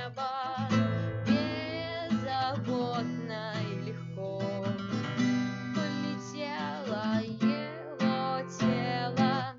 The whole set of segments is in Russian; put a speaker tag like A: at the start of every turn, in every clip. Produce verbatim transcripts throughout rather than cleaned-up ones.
A: небо беззаботно и легко полетело его тело.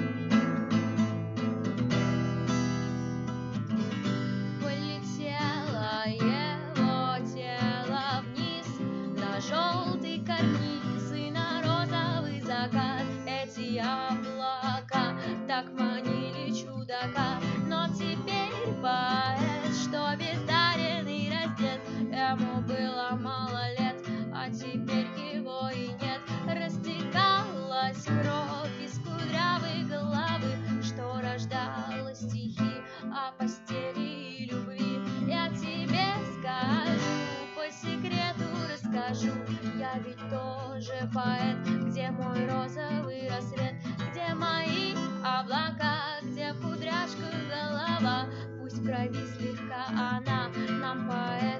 A: Полетело его тело вниз на желтый карниз и на розовый закат. Эти облака так манили чудака, но теперь поэт, что бездарен и раздет, ему было мало лет, а теперь его и нет. Растекалась кровь из кудрявой головы, что рождала стихи о постели и любви. Я тебе скажу, по секрету расскажу, я ведь тоже поэт. Где мой розовый рассвет, где мои облака, где кудряшка голова? Пусть в крови слегка она, нам поэт